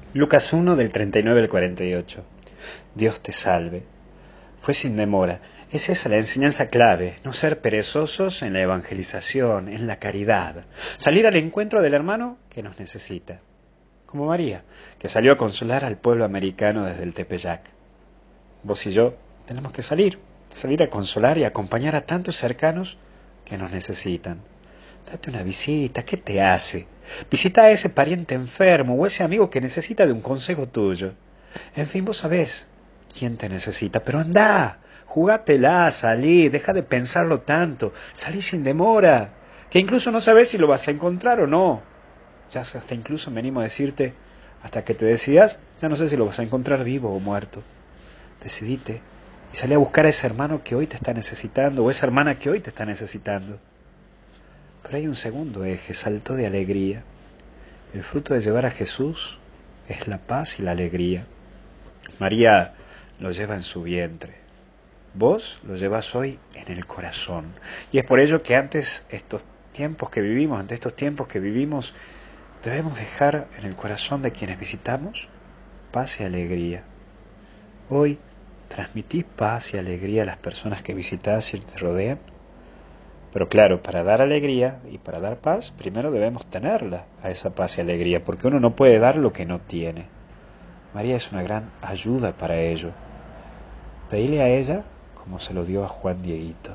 Lucas 1 del 39 al 48. Dios te salve. Fue sin demora. Es esa la enseñanza clave, no ser perezosos en la evangelización, en la caridad, salir al encuentro del hermano que nos necesita, como María, que salió a consolar al pueblo americano desde el Tepeyac. Vos y yo tenemos que salir a consolar y acompañar a tantos cercanos que nos necesitan. Date una visita, ¿qué te hace? Visita a ese pariente enfermo o ese amigo que necesita de un consejo tuyo. En fin, vos sabés quién te necesita, pero andá, jugátela, salí, deja de pensarlo tanto, salí sin demora, que incluso no sabés si lo vas a encontrar o no. Ya hasta incluso me animo a decirte, hasta que te decidas, ya no sé si lo vas a encontrar vivo o muerto. Decidite y salí a buscar a ese hermano que hoy te está necesitando o esa hermana que hoy te está necesitando. Pero hay un segundo eje, salto de alegría. El fruto de llevar a Jesús es la paz y la alegría. María lo lleva en su vientre. Vos lo llevas hoy en el corazón. Y es por ello que ante estos tiempos que vivimos, debemos dejar en el corazón de quienes visitamos paz y alegría. Hoy, ¿transmitís paz y alegría a las personas que visitás y te rodean? Pero claro, para dar alegría y para dar paz, primero debemos tenerla, a esa paz y alegría, porque uno no puede dar lo que no tiene. María es una gran ayuda para ello. Pedile a ella como se lo dio a Juan Dieguito.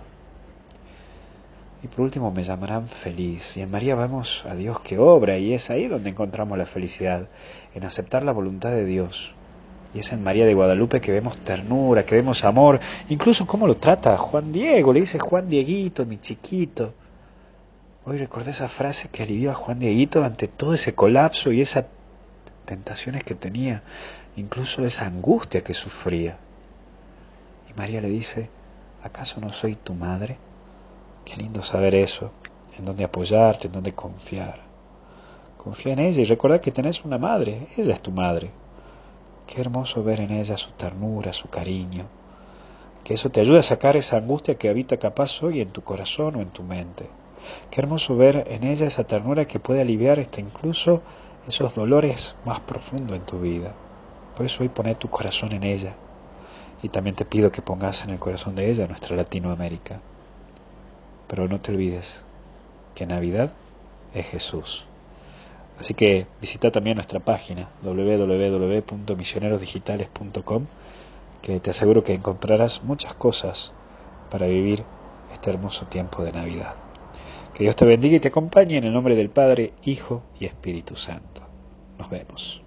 Y por último, me llamarán feliz. Y en María vemos a Dios que obra, y es ahí donde encontramos la felicidad, en aceptar la voluntad de Dios. Y es en María de Guadalupe que vemos ternura, que vemos amor, incluso cómo lo trata a Juan Diego, le dice Juan Dieguito, mi chiquito. Hoy recordé esa frase que alivió a Juan Dieguito ante todo ese colapso y esas tentaciones que tenía, incluso esa angustia que sufría. Y María le dice, ¿acaso no soy tu madre? Qué lindo saber eso, en dónde apoyarte, en dónde confiar. Confía en ella y recuerda que tenés una madre, ella es tu madre. Qué hermoso ver en ella su ternura, su cariño, que eso te ayude a sacar esa angustia que habita capaz hoy en tu corazón o en tu mente. Qué hermoso ver en ella esa ternura que puede aliviar hasta incluso esos dolores más profundos en tu vida. Por eso hoy poné tu corazón en ella. Y también te pido que pongas en el corazón de ella nuestra Latinoamérica. Pero no te olvides que Navidad es Jesús. Así que visita también nuestra página www.misionerosdigitales.com, que te aseguro que encontrarás muchas cosas para vivir este hermoso tiempo de Navidad. Que Dios te bendiga y te acompañe en el nombre del Padre, Hijo y Espíritu Santo. Nos vemos.